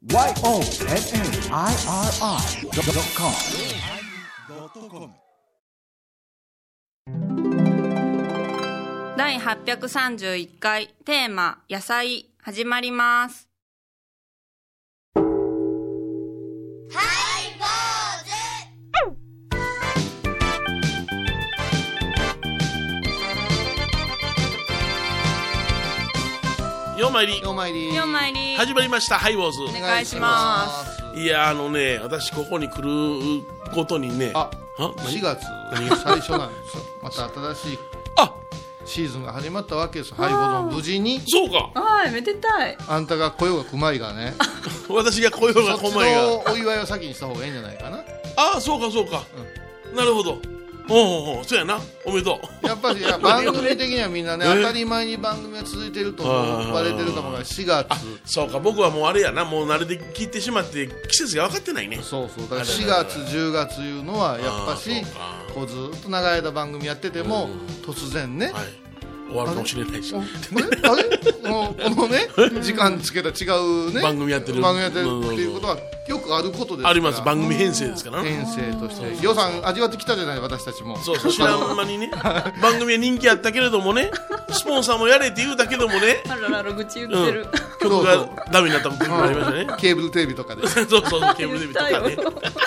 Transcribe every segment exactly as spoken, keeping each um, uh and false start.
ワイオーエヌエヌアイアールアイドットコムだいはっぴゃくさんじゅういっかいテーマ野菜始まります。 ようまいりようまいりようまいり始まりました。ハイボーズお願いします。 いやあのね、私ここに来ることにね、 ああしがつ最初なんですよ。また新しいあシーズンが始まったわけです。ハイボーズも無事に。 そうか。 はい、めでたい。 あんたが来ようが来まいがね私が来ようが来まいが、 そっちのお祝いを先にした方がいいんじゃないかな。 ああそうかそうか、うん、なるほど。おうおうそうやな、おめでとう。 やっぱりや番組的にはみんなね当たり前に番組が続いてると思われてると思うからしがつ。 そうか、僕はもうあれやな、もう慣れて聞いてしまって季節が分かってないね。 そうそう、だからしがつじゅうがついうのはやっぱしこうずっと長い間番組やってても突然ね、 はい、終わるかもしれないし、 あれあれこのね時間つけた違うね番組やってる番組やってるっていうことはよくあることですから。 あります。番組編成ですからね。 編成として予算味わってきたじゃない、私たちも。 そうそう、知らん間にね番組は人気あったけれどもね、スポンサーもやれって言うだけどもね、 あららら愚痴言ってる、 うん、曲がダメになったこともありましたね。 ケーブルテレビとかでそうそうそう、ケーブルテレビとかね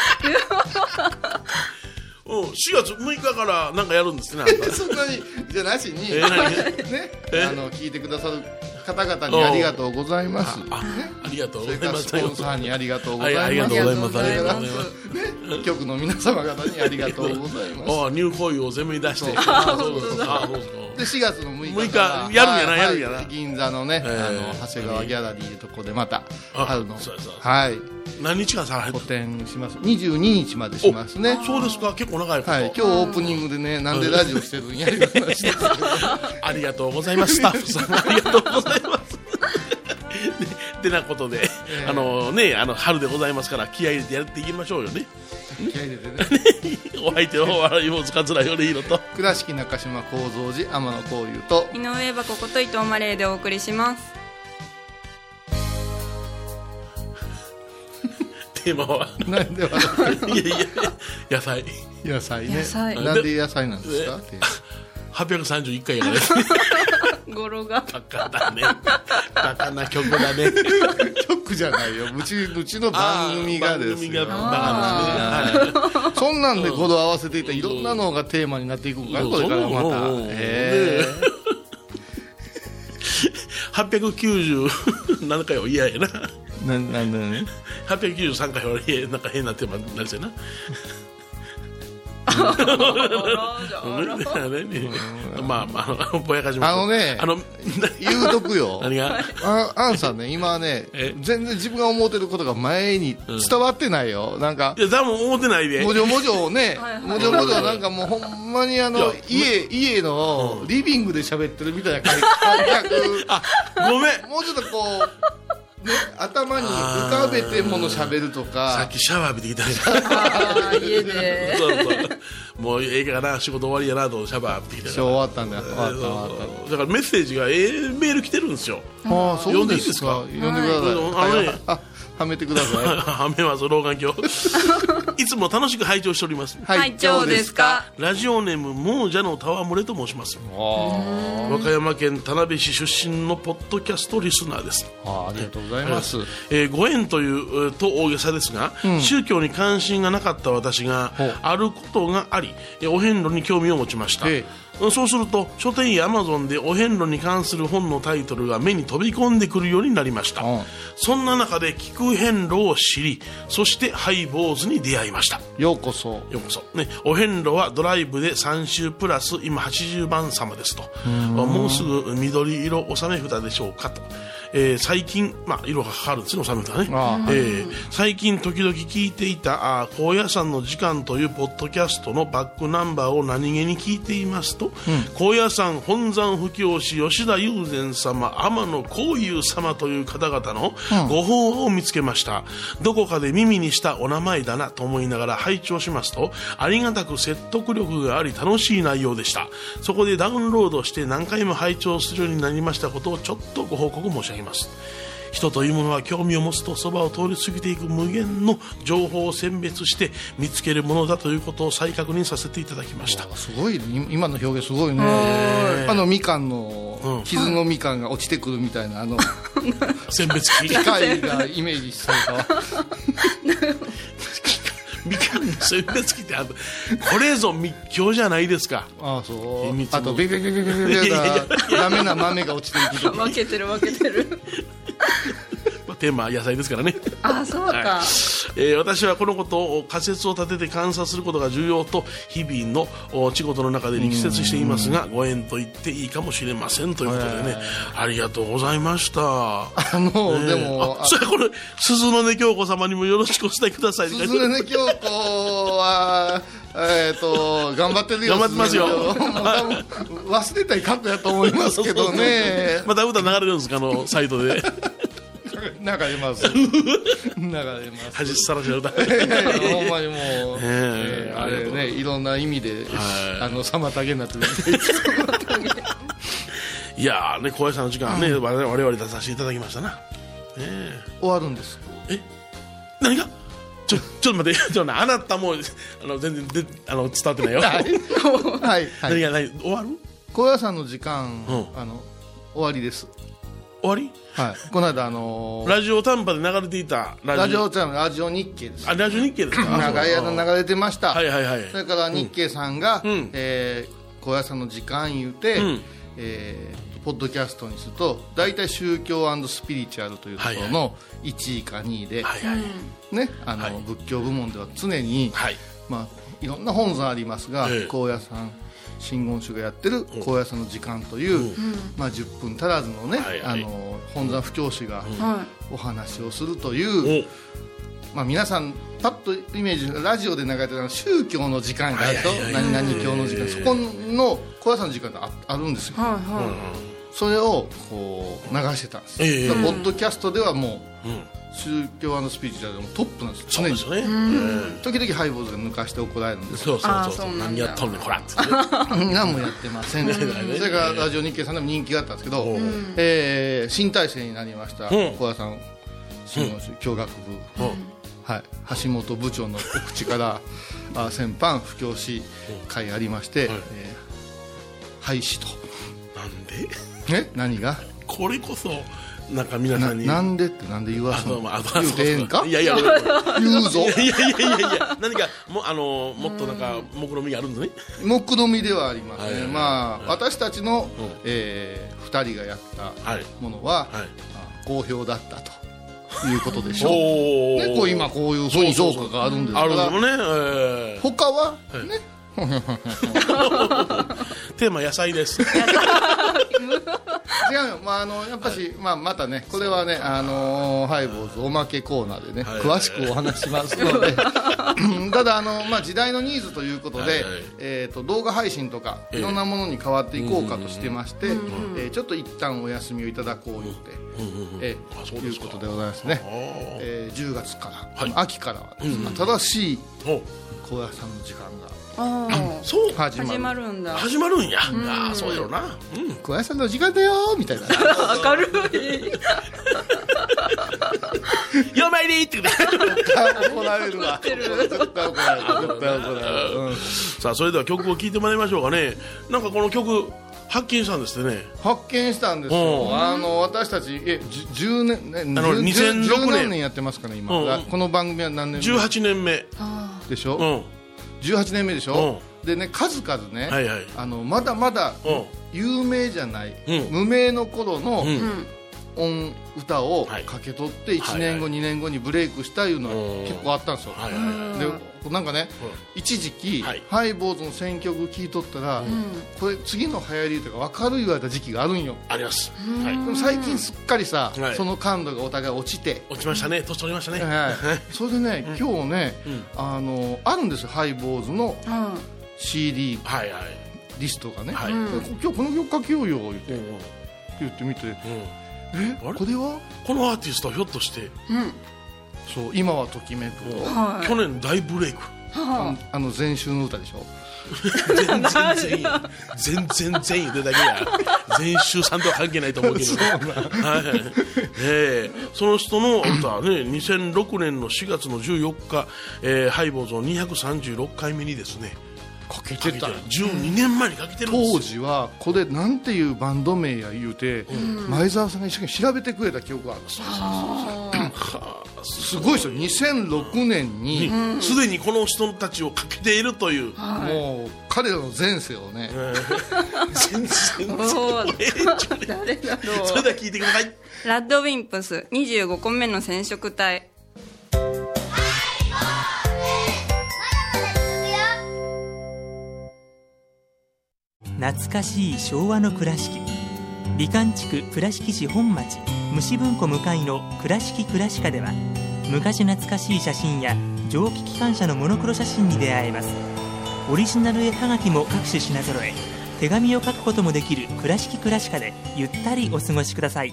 うん、しがつむいかからなんかやるんですね。 そんなにじゃなしに、 えーね、あの聞いてくださる方々にありがとうございます。 あ, あ, ありがとうございます。 それからスポンサーにありがとうございます。 はい、ありがとうございます。 ありがとうございます。 ね、局の皆様方にありがとうございます。 ああ、ニューコイを全面に出して。 あそうそうそうあそうそうでしがつのむいかむいかやるんやな、やるんやな。 銀座のね、 えー、 あの長谷川ギャラリーのとこでまた春のそうそうはい何日間さられ個展します。にじゅうににちまでしますね。 そうですか、結構長いこと。 はい、今日オープニングでね、なんでラジオしてるんやいう話ですけどありがとうございます。スタッフさんありがとうございますで, でなことで、えー、あのね、あの春でございますから気合い入れてやっていきましょうよね。 気合い入れてねお相手は笑い坊主桂米宏と倉敷中島幸三寺天野幸雄と井上箱こと伊藤マレーでお送りします。 テーマはなんでいやいや野菜野菜ね。 野菜なんで野菜なんですか。 はっぴゃくさんじゅういっかいやから語呂がバカだね、バカな曲だね曲じゃないよ、うち、うちの番組がですよ。 番組がバカですね、 はい、そんなんで語呂合わせていったらいろんなのがテーマになっていくから、これからまたへはっぴゃくきゅうじゅうななかいは嫌やな。 ななんだねはっぴゃくきゅうじゅうさんかいはなんか変なテーマになりそうやなまあまあぼやかします。 あのね、 あの言うとくよ何があアンさんね、今ね全然自分が思ってることが前に伝わってないよ、うん、なんかいや多分思ってないで、 もじょもじょねもじょもじょなんかもうほんまにあの家家のリビングで喋ってるみたいな感覚あごめん、 もうちょっとこうね、頭に浮かべてもの喋るとか。 さっきシャワー浴びてきたじゃん家でそうそうもうええかな、仕事終わりやなとシャワー浴びてきたから終わったんだよ、終わった終わっただからメッセージがええメール来てるんですよ。 ああ、そうですか。 読んでいいですか。 読んでください、はい、あのねあはめてくださいはめます老眼鏡いつも楽しく拝聴しております。 拝聴ですか。 ラジオネーム亡者の戯れと申します。和歌山県田辺市出身のポッドキャストリスナーです。 あ, ありがとうございます、 えー、ご縁というと大げさですが、うん、宗教に関心がなかった私があることがありお遍路に興味を持ちました。そうすると書店やアマゾンでお遍路に関する本のタイトルが目に飛び込んでくるようになりました、うん、そんな中で聞く遍路を知り、そしてハイボーズに出会いました。 ようこそようこそ、ね、お遍路はドライブでさん週プラス今はちじゅうばん様ですと。もうすぐ緑色納め札でしょうかと、えー、最近、まあ、色がかかるんですね、納め札ね、えー、最近時々聞いていたあ高野山の時間というポッドキャストのバックナンバーを何気に聞いていますと、うん、高野山本山布教師吉田友禅様、天野幸雄様という方々のご法話を見つけました、うん、どこかで耳にしたお名前だなと思いながら拝聴しますと、ありがたく説得力があり楽しい内容でした。そこでダウンロードして何回も拝聴するようになりましたことをちょっとご報告申し上げます。 人というものは興味を持つとそばを通り過ぎていく無限の情報を選別して見つけるものだということを再確認させていただきました。 すごいね、今の表現すごいね。あのみかんの傷のみかんが落ちてくるみたいなあの選別機機械がイメージされたわみかんの選別機ってあとこれぞ密教じゃないですか。 ああそう秘密のあとビビビビビビビがダメな豆が落ちていくと分けてる分けてるまあテーマは野菜ですからね。 あ、そうか、 はい、えー、私はこのことを仮説を立てて観察することが重要と日々のお仕事の中で力説していますが、ご縁と言っていいかもしれませんということでね、ありがとうございました。あの、えー、でもあそれこれ鈴の音京子様にもよろしくお伝えください。 鈴の音京子はえーと頑張ってるよ。 頑張ってますよ。 忘れたい過去やと思いますけどね。 また歌流れるんですか、あのサイトで流れます流れます恥さらしの歌ほんまにもう、えー、あれね、いろんな意味であの妨げになってるいやーね、小林さんの時間ね、うん、我々出させていただきましたな、えー、終わるんです。 え何がちょちょっと待って、ちょっとあなたもあの全然であの伝わってないよはいはい、 何が何終わる小林さんの時間、うん、あの終わりです。 終わり？ はい、この間、あのー、 ラジオ短波で流れていたラジオ短波、ラジオ日経です。 あ、ラジオ日経ですか。 長い間流れてました。 はいはいはい。 それから日経さんが、うんえー、小林さんの時間言うて、うんえー、ポッドキャストにすると大体宗教&スピリチュアルというところのいちいかにいで、はいはいね、あの、はい、仏教部門では常に、はいまあ、いろんな本山ありますが、えー、高野山真言宗がやってる高野山の時間という、うんまあ、じゅっぷん足らずのね、はいはい、あの本山布教師がお話をするという、うんまあ、皆さんパッとイメージラジオで流れてる宗教の時間があると何々教の時間、そこの高野山の時間が あ, あるんですよ、はいはい、それをこう流してたんです、えー、ポッドキャストではもう、うん宗教&スピリチュアルでもトップなんです。 そうですよね、 時々ハイボーズが抜かして怒られるんです。 そうそうそうそう何やっとんねんこらって何もやってませんそれからラジオ日経さんでも人気があったんですけど、えー、新体制になりました小田さん新聞宗教学部、はい、橋本部長のお口からあ先般布教師会ありまして、えー、廃止と。 なんでえ何がこれこそなんか皆さんにな, なんでってなんで言わすの言うてええんかいやいや言うぞいやいやいやいや何かもあのもっとなんか目論みがあるんですね。 目論みではありますね、はいはい、まあ、はい、私たちの、うんえー、ふたりがやったものは、はいはい、好評だったということでしょうね、こう今こういうふうに評価があるんですから、 あるのね、えー、 他は、はい、ねテーマ野菜です違うよ、まあ、あのやっぱし、はいまあ、またねこれはね、あのー、ハイボーズおまけコーナーでね、はい、詳しくお話しますのでただあの、まあ、時代のニーズということで、はいはいえー、と動画配信とかいろんなものに変わっていこうかとしてまして、えーえー、ちょっと一旦お休みをいただこう言って、えー、いうことでございますね、えー、じゅうがつから、はい、秋からは、ね、新しい高野さんの時間があそう始まる、始まるんだ始まるんや、うん、あそうやろな、 うん、小林さんの時間だよみたいな明るいよまいりって怒られるわ絶対怒られる絶対怒られる、うん、 さあそれでは曲を聴いてもらいましょうかね。なんかこの曲発見したんですってね。 発見したんですよ。あの私たちえじゅうねんあのにせんろくねんじゅう何年やってますかね今、うん、この番組は何年目じゅうはちねんめでしょ、 うんじゅうはちねんめでしょ、うん、でね数々ね、はいはい、あのまだまだ有名じゃない、うん、無名の頃の、うん音歌をかけ取っていちねんご、はい、にねんごにブレイクしたいうのは結構あったんですよ、はいはい、でなんかね、うん、一時期、はい、ハイボーズの選曲聴いとったら、うん、これ次の流行りとか分かる言われた時期があるんよ。 あります、 はい、でも最近すっかりさ、はい、その感度がお互い落ちて落ちましたね、年取りましたね、 はい、それでね、うん、今日ね、うん、あのあるんですよハイボーズの シーディー、はいはい、リストがね、はい、今日この曲かけようよ言って、うん、言ってみて、うんえこれはこのアーティストはひょっとして、 うん、そう今はときめくと、 はい、去年大ブレイク、 はあ、あの前週の歌でしょ全然全員全然全員言うてるだけや全集さんとは関係ないと思うけど、はいえー、その人の歌ねにせんろくねんのしがつのじゅうよっか、えー、ハイボーズのにひゃくさんじゅうろっかいめにですねかけてたじゅうにねんまえにかけてるんですよ。 当時はこれなんていうバンド名や言うて、うん、前澤さんが一生懸命調べてくれた記憶があるんですよ。すごいですよ。にせんろくねんにすで、うん、にこの人たちをかけているという、 はい、もう彼らの前世をね、えー、全然誰だろう。 それでは聞いてください。 ラッドウィンプスにじゅうごこめの染色体。 懐かしい昭和の倉敷、美観地区倉敷市本町虫文庫向かいの倉敷倉歯科では、昔懐かしい写真や蒸気機関車のモノクロ写真に出会えます。オリジナル絵はがきも各種品揃え、手紙を書くこともできる倉敷倉歯科でゆったりお過ごしください。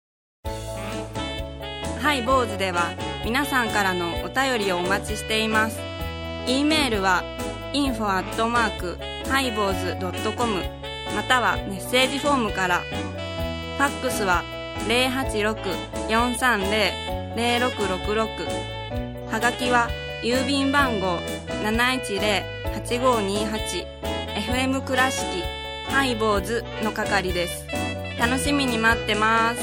ハイボーズでは皆さんからのお便りをお待ちしています。 E メールは インフォ アットマーク ハイボーズ ドットコム またはメッセージフォームから。ファックスは ゼロはちろく よんさんゼロ ゼロろくろくろく、 はがきは郵便番号 なないちゼロ はちごにはち エフエム 倉敷ハイボーズの係です。楽しみに待ってます。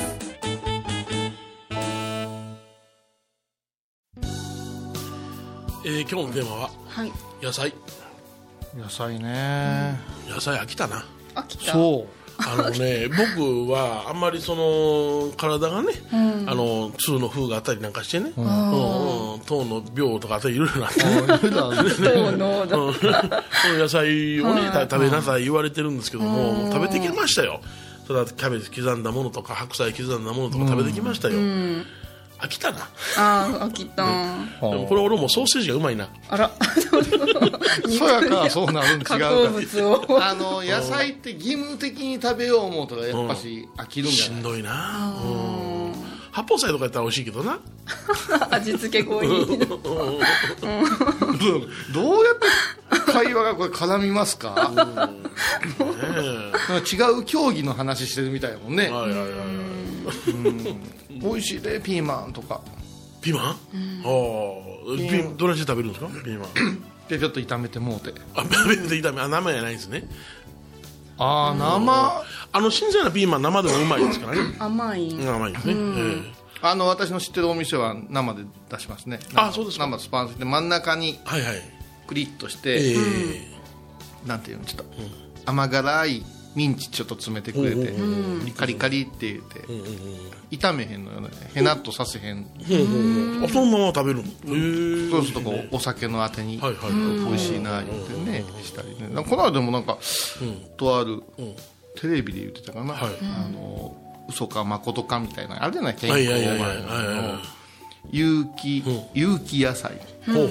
えー、今日のテーマは、はい、野菜。 野菜ね、 うん、野菜飽きたな。 飽きた。 そうあのね僕はあんまりその体がね、うん、あの痛の風があったりなんかしてね、うんうん、糖の病とかあったりいろいろなって糖の野菜をね、はい、食べなさい言われてるんですけども、食べてきましたよ。ただキャベツ刻んだものとか白菜刻んだものとか食べてきましたよ、うん、飽きたな。 あー飽きた、 ね、でもこれ俺もソーセージがうまいな。 あらそうやからそうなるん違うか。 加工物をあの野菜って義務的に食べよう思うとやっぱし飽きるんじゃない、 しんどいな。八宝菜とかやったら美味しいけどな味付け濃いどうやって会話がこれ絡みますか、ね、違う競技の話してるみたいもんね。はいはいはいはい、うん、美味しいでピーマンとか。 ピーマン、うん、あピーどれして食べるんですかピーマンでちょっと炒めてもうて。 あ炒めて炒めあ生じゃないですね。 あ生あの新鮮なピーマン生でもうまいですからね。 甘い甘いですね、うんえー、 あの私の知ってるお店は生で出しますね。 あそうですか。 生スパンで真ん中にクリッとして、はいはいえー、なんていうのちょっと、うん、甘辛いミンチちょっと詰めてくれて、うん、カリカリって言って、うん、炒めへんのよね。へなっとさせへん、 うん、あそのまま食べるの。 そうするとこうお酒のあてに、はいはい、美味しいな言ってねしたりね。この間でもなんか、うん、とある、うん、テレビで言ってたかな、はい、あの嘘か誠かみたいなあれじゃない健康法の有機有機野菜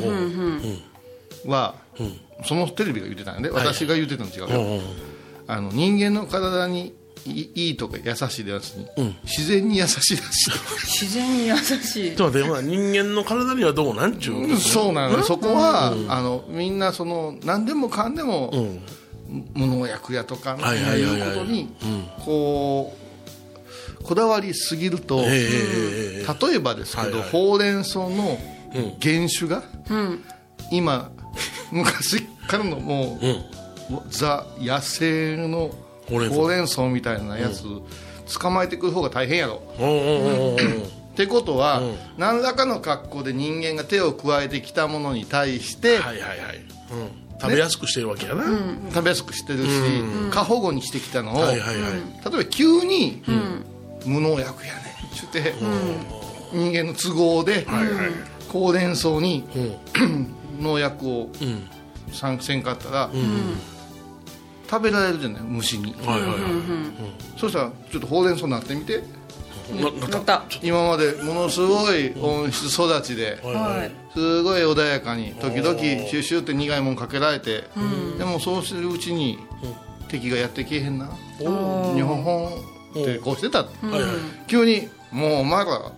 は、うん、そのテレビが言ってたんで、私が言ってたの違うよ、はいはい、あの人間の体にいいとか優しいでやつに、うん、自然に優しいらしい。 自然に優しい。 ちょっと待って、人間の体にはどうなんちゅう、 うん、そうなの。そこは、うん、あのみんなその何でもかんでも、うん、無農薬やとかいうことにこうこだわりすぎると、例えばですけど、はいはい、ほうれん草の原種が、うん、今昔からのもう、うんザ野生のほうれん草みたいなやつ、うん、捕まえてくる方が大変やろ。ってことは、うん、何らかの格好で人間が手を加えてきたものに対して、はいはいはいうん、食べやすくしてるわけやな、ねうん、食べやすくしてるし、うん、過保護にしてきたのを、はいはいはい、例えば急に、うん、無農薬やねって言って、うん、人間の都合で、はいはい、ほうれん草に、うん、農薬を、うん参戦かったら、うん、食べられるじゃない虫に、はいはいはいうん、そしたらちょっとほうれん草になってみて、 なった今までものすごい温室育ちで、はい、すごい穏やかに時々シュッシュって苦いもんかけられて、うん、でもそうしてるうちに、うん、敵がやってけえへんな日本ってこうしてた、うん、急にもうお前ら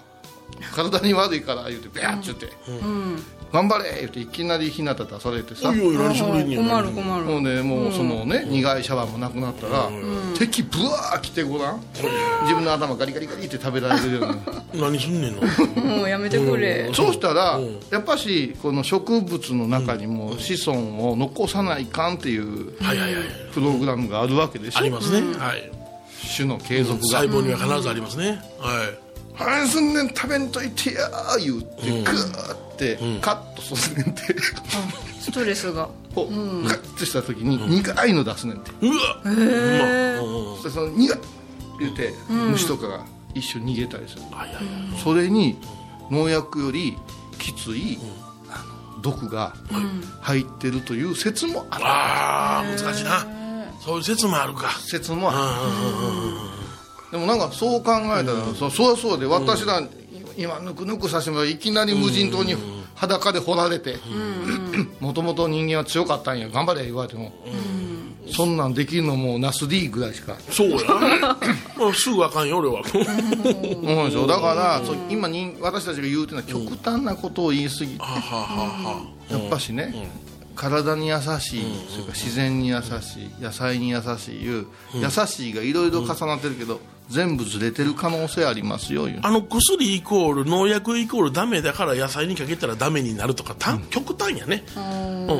体に悪いから言うてビャーッつって、 うん頑張れ言うていきなり日向出されてさ、 おいおい何してくれんねん困る困るもうねもうそのね、苦いシャワーもなくなったら、敵ブワー来てごらん、自分の頭ガリガリガリって食べられるような何すんねんのもうやめてくれ。 そうしたらやっぱしこの植物の中にも子孫を残さないかんっていうはいはいはいプログラムがあるわけでしょ。 ありますね、はい種の継続が、 細胞には必ずありますね、はい何すんねん食べんといてやー言うてグーってカッとすんねんて、 ストレスがこうカッとした時に苦いの出すねんて、 うわへえうんでその苦い言うて虫とかが一緒に逃げたりする、 はいはいはいそれに農薬よりきついあの毒が入ってるという説もある、 ああ難しいな、そういう説もあるか。 説もある。でもなんかそう考えたら、そそうそうで私ら、今ぬくぬくさせてもらういきなり無人島に裸で掘られて、もともと人間は強かったんや頑張れ言われても、そんなんできるのもナス D ぐらいしか。 そうやなすぐあかんよ俺はそうなんですよ。だからそう今に私たちが言うてるのは極端なことを言い過ぎて、 はははやっぱしね、体に優しい、それから自然に優しい、野菜に優しいいう、優しいがいろいろ重なってるけど、全部ずれてる可能性ありますよいう。 あの薬イコール農薬イコールダメだから野菜にかけたらダメになるとかた、極端やね、うん、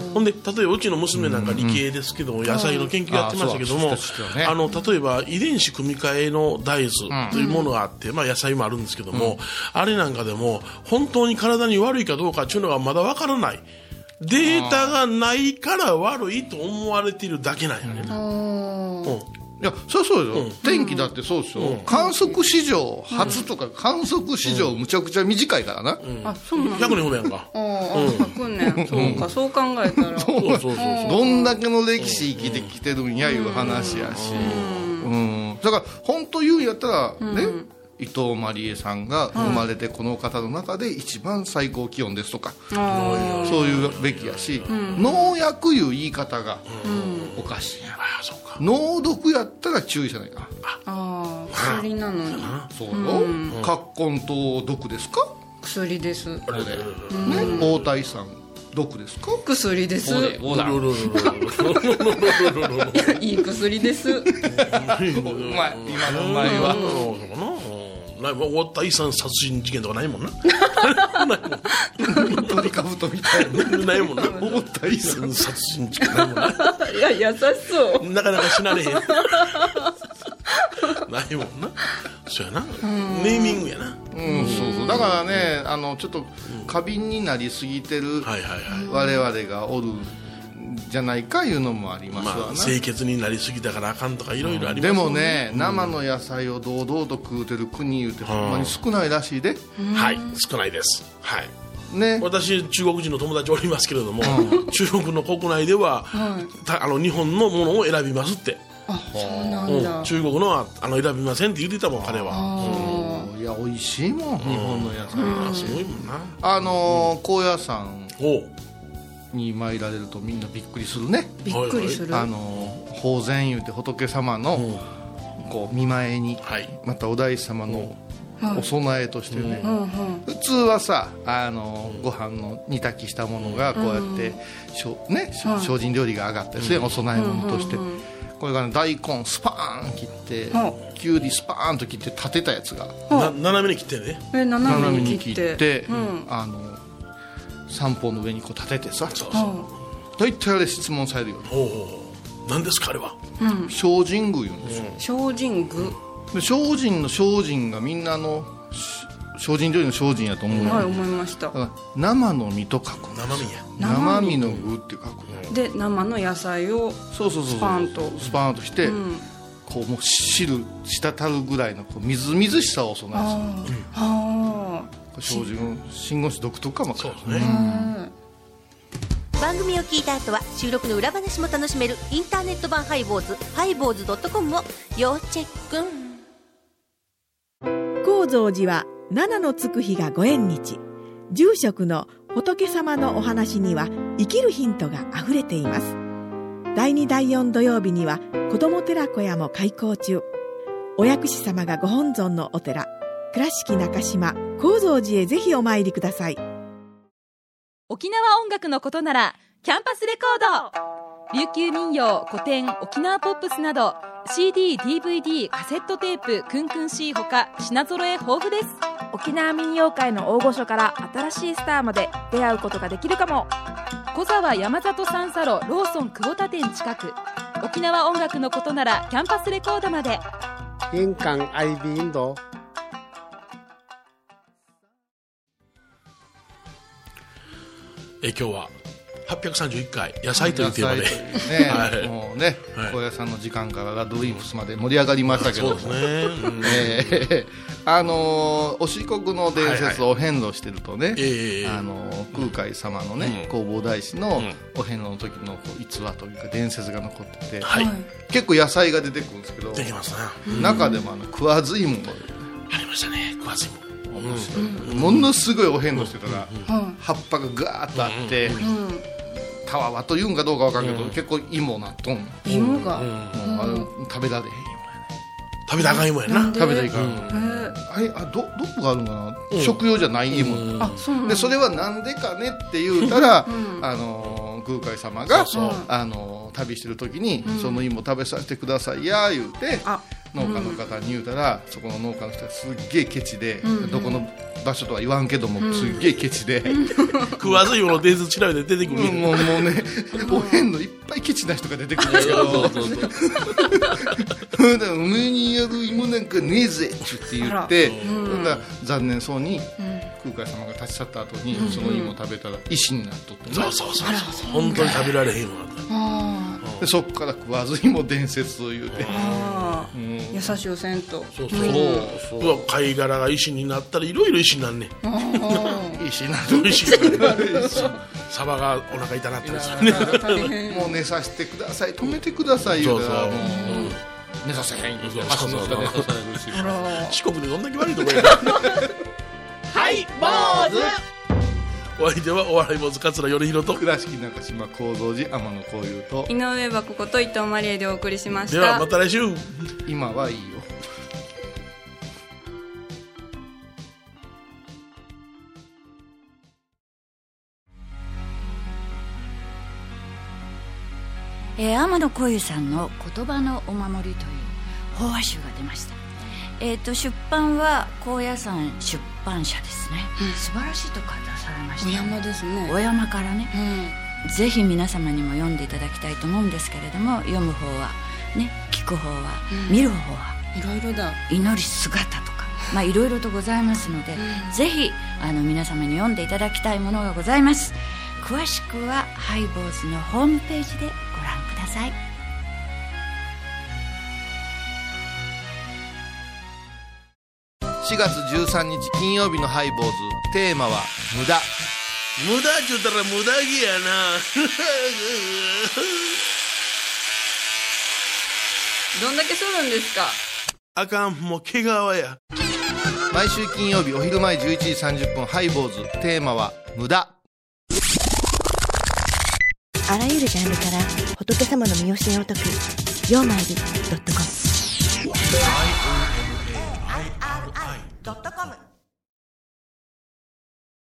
ほんで例えばうちの娘なんか理系ですけども、野菜の研究やってましたけども、あの例えば遺伝子組み換えの大豆というものがあって、まあ、野菜もあるんですけども、あれなんかでも本当に体に悪いかどうかっていうのがまだわからない、データがないから悪いと思われているだけなんやね、うんいやそりゃそうよ、うん、天気だってそうですよ、うん、観測史上初とか観測史上むちゃくちゃ短いからな、 うん、あそうなんひゃくねんほどやんか、 ああ、うん、ひゃくねんそうか、そう考えたらそうそうそうそうどんだけの歴史生きてきてるんやいう話やし、うん、だから本当言うんやったらね、伊藤マリエさんが生まれてこの方の中で一番最高気温ですとか、うん、そういうべきやし、うん、農薬いう言い方がおかしいや、 ああそうか、 農毒やったら注意じゃないか、 ああ薬なのにそうよ、葛根湯毒ですか、 薬です、 ね、大谷さん毒ですか、 薬です、 おだいい薬ですうまい、 今のうまいはないもん、大谷さん殺人事件とかないもんなトリカブトみたいなないもんな、 大谷さん殺人事件ないもんないや優しそうなかなか死なれへんないもんな、そうやな、ネーミングやな、 うんそうそう、だからねあのちょっと過敏になりすぎてる我々がおるじゃないかいうのもありますわな、 まあ、清潔になりすぎたからあかんとかいろいろあります、ね、 でもね、うん、生の野菜を堂々と食うてる国いうてほんまに少ないらしいで、 うん、はい少ないです、はいね、 私中国人の友達おりますけれども、うん、中国の国内では、はい、あの日本のものを選びますって、 あそうなんだ、 うん、中国のはあの選びませんって言ってたもん彼は、 うん、いや美味しいもん、うん、日本の野菜は、 うん、すごいもんな、 あのー、高野山に参られるとみんなびっくりするね、 びっくりする、 あの法然言うて仏様の、うん、こう見舞いに、はい、またお大師様のお供えとしてね、うんうん、普通はさあのご飯の煮炊きしたものがこうやって、うんね、精進料理が上がったりする、うん、お供え物として、うんうんうん、これが、ね、大根スパーン切って、うん、きゅうりスパーンと切って立てたやつが、 な斜めに切ってね、 え斜めに切って、 ってうん、あの三方の上にこう立ててさ、そうそう大体あれ質問されるよね、 おうおう何ですかあれは、 うん、精進具言うんですよ、 精進具で精進の精進がみんなの精進料理の精進やと思う、 はい思いました、 生の身と書く、 生身や生身の具って書く、 うん、で生の野菜をそうそうそうスパーンとスパーンとして、うん、こうもう汁滴るぐらいのこうみずみずしさを備えて、ああ精進真言宗独特かもそうですね、うん番組を聞いた後は収録の裏話も楽しめるインターネット版ハイボーズハイボーズドットコムを要チェック。 高蔵寺は七のつく日がご縁日、住職の仏様のお話には生きるヒントがあふれています。だいにだいよん土曜日には子ども寺小屋も開校中。お薬師様がご本尊のお寺倉敷中島・高蔵寺へぜひお参りください。 沖縄音楽のことならキャンパスレコード、琉球民謡、古典、沖縄ポップスなど シーディー、ディーブイディー、カセットテープ、クンクン C ほか品揃え豊富です。 沖縄民謡界の大御所から新しいスターまで出会うことができるかも。小沢山里三佐路ローソン久保田店近く。沖縄音楽のことならキャンパスレコードまで。 印港 アイビー インド。 え今日ははっぴゃくさんじゅういっかい野菜というテーマで、 ねはい、もうね、はい、高野さんの時間からラドウィンプスまで盛り上がりましたけど、 そうですね、うんえー、あのー、お四国の伝説をお遍路してるとね、はいはいあのー、空海様のね、うん、弘法大師のお遍路の時の逸話というか伝説が残ってて、はい、結構野菜が出てくるんですけど、 できますね、 うん、中でもあの食わず芋がありましたね。食わず芋面白い、 うん、ものすごいお遍路してたら、うん、葉っぱがガーッとあって、うんうんたわわというんかどうかわかんないけど、うん、結構芋なっとん芋が、うんうん、あの食べられへん芋やね。 食べたらあかん芋やな。 食べたらいかん、うん、あれあどどこがあるのかな、うん、食用じゃない芋、うん、あそうなんでそれはなんでかねって言うたら、うん、あの空海様がそうそうあの旅してる時に、うん、その芋食べさせてくださいや言うて農家の方に言うたら、うん、そこの農家の人はすっげえケチで、うん、どこの場所とは言わんけども、うん、すっげえケチで、うん、 食わず芋の伝説調べて出てくる、 うん、もうもうねお遍路いっぱいケチな人が出てくるんだけど上にやる芋なんかねえぜって言って、うん、だ残念そうに、うん、空海様が立ち去った後に、うん、その芋食べたら石になっとって、ね、 そうそうそうそう本当に食べられへんわでそこから食わず芋伝説を言うてあ、うん、優しいお銭湯そうそうそうそう貝殻が石になったらいろいろ石になんねん石になる石になるサバがお腹痛なったりするねもう寝させてください止めてください言うたらもう寝させへんよ四国でどんだけ悪いとこやはい坊主お相手はお笑い坊主桂頼宏と倉敷中島高蔵寺天野幸雄と井上箱こと伊藤マリエでお送りしました。 ではまた来週。 今はいいよ。 えー、天野幸雄さんの言葉のお守りという法話集が出ました。えー、と出版は高野山出版社ですね、うん、素晴らしいとこから出されました。 お山ですね。 お山からね、うん、ぜひ皆様にも読んでいただきたいと思うんですけれども、読む方はね、聞く方は、うん、見る方はいろいろだ。 祈り姿とか、まあ、いろいろとございますので、うん、ぜひあの皆様に読んでいただきたいものがございます。詳しくはハイボーズのホームページでご覧ください。 しがつじゅうさんにち金曜日のハイボーズ、テーマは無駄。 無駄って言ったら無駄着やなどんだけするんですか。 あかん、もう毛皮や。 毎週金曜日お昼前じゅういちじさんじゅっぷんハイボーズ、テーマは無駄。 あらゆるジャンルから仏様の身教えを解くようまいり .com ドットコム